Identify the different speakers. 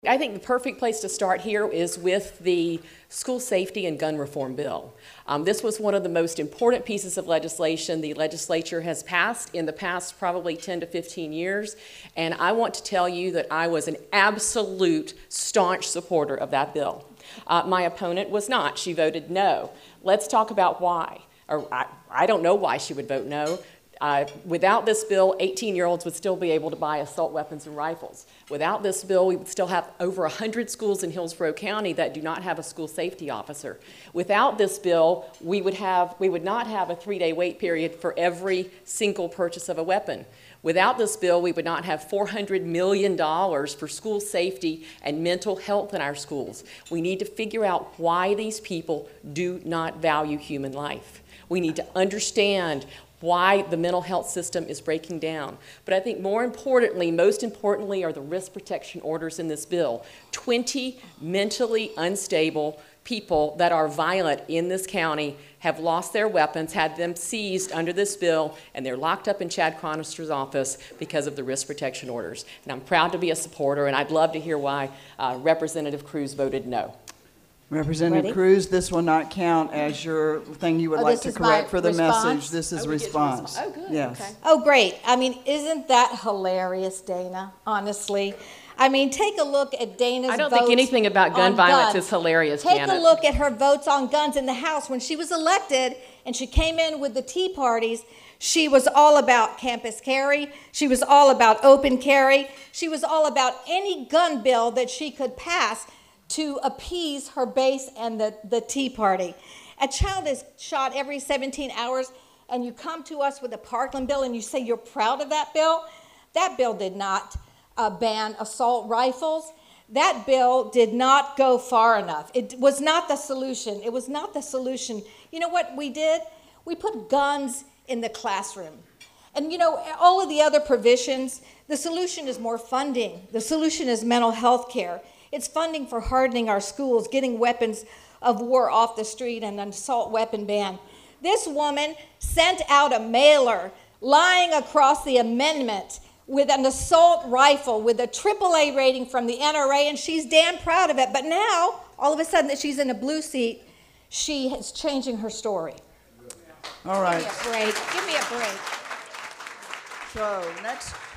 Speaker 1: I think the perfect place to start here is with the school safety and gun reform bill. This was one of the most important pieces of legislation the legislature has passed in the past probably 10 to 15 years, and I want to tell you that I was an absolute staunch supporter of that bill. My opponent was not. She voted no. Let's talk about why. I don't know why she would vote no. Without this bill, 18-year-olds would still be able to buy assault weapons and rifles. Without this bill, we would still have over 100 schools in Hillsborough County that do not have a school safety officer. Without this bill, we would not have a 3-day wait period for every single purchase of a weapon. Without this bill, we would not have $400 million for school safety and mental health in our schools. We need to figure out why these people do not value human life. We need to understand why the mental health system is breaking down. But I think most importantly, are the risk protection orders in this bill. 20 mentally unstable people that are violent in this county have lost their weapons, had them seized under this bill, and they're locked up in Chad Chronister's office because of the risk protection orders. And I'm proud to be a supporter, and I'd love to hear why Representative Cruz voted no.
Speaker 2: Representative Cruz, this will not count as your thing you would like to correct for the message. This is response.
Speaker 1: Oh, good.
Speaker 2: Yes.
Speaker 1: Okay.
Speaker 3: Oh, great. I mean, isn't that hilarious, Dana, honestly? I mean, take a look at Dana's votes.
Speaker 1: I don't think anything about gun violence is hilarious,
Speaker 3: Take
Speaker 1: Janet.
Speaker 3: a look at her votes on guns in the House. When she was elected and she came in with the Tea Parties, she was all about campus carry. She was all about open carry. She was all about any gun bill that she could pass to appease her base and the Tea Party. A child is shot every 17 hours, and you come to us with a Parkland bill and you say you're proud of that bill. That bill did not ban assault rifles. That bill did not go far enough. It was not the solution. It was not the solution. You know what we did? We put guns in the classroom. And you know, all of the other provisions, the solution is more funding. The solution is mental health care. It's funding for hardening our schools, getting weapons of war off the street, and an assault weapon ban. This woman sent out a mailer lying across the amendment with an assault rifle with a AAA rating from the NRA, and she's damn proud of it. But now, all of a sudden that she's in a blue seat, she is changing her story.
Speaker 2: All right.
Speaker 3: Give me a break. Give me a break.
Speaker 2: So next.